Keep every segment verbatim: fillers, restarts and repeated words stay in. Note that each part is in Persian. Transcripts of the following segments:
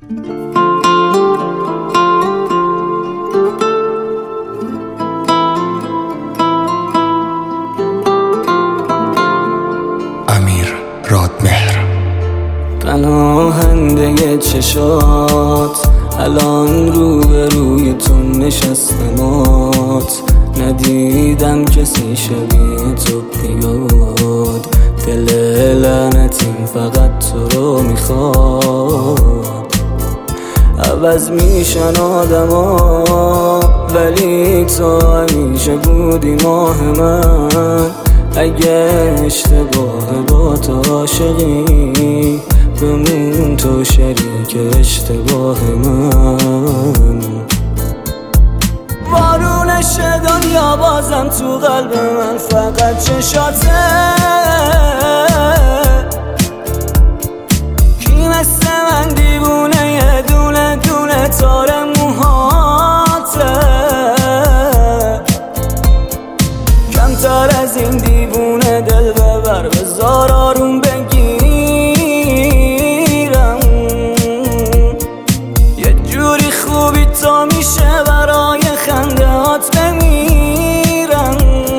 امیر رادمهر. پناهنده چشات الان رو به روی تو نشستمات، ندیدم کسی شبیه تو بیاد، دل لعنتیم فقط تو رو میخواد. عوض میشن آدم ها ولی تو همیشه بودی ماه من، اگه اشتباه با تو عاشقی بمون تو شریک اشتباه من. بارونش دنیا بازم تو قلب من فقط چشاته، کی مثل من دیوونه یه دونه دونه تار موهاته، کمتر از این دیوونه دل ببر بذار آروم بگیرم، یه جوری خوبی تو میشه برای خنده هات بمیرم،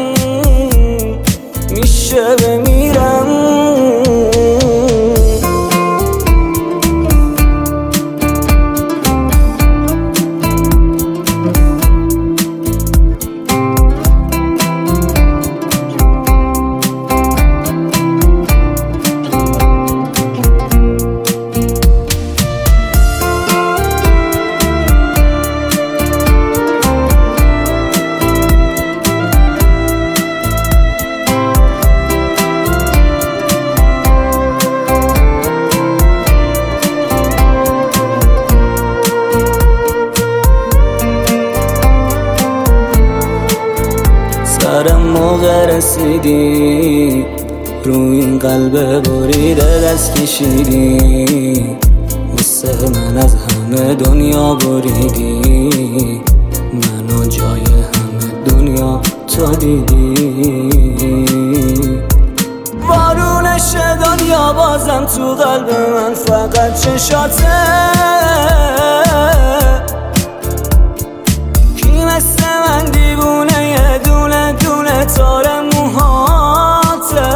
میشه بمیرم. سرم موقع رسیدی روی این قلب بریده دست کشیدی، واسه من از همه دنیا بریدی، منو جای همه دنیا تو دیدی. بارونش دنیا بازم تو قلب من فقط چشاته، کی مثل من دیوونه یه دونه دونه تار موهاته،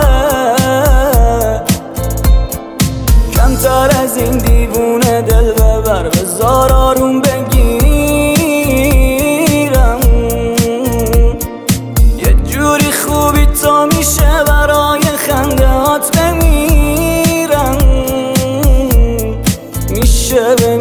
کمتر از این دیوونه دل ببر بذار آروم بگیرم، یه جوری خوبی تو میشه برای خنده هات بمیرم، میشه بمیرم.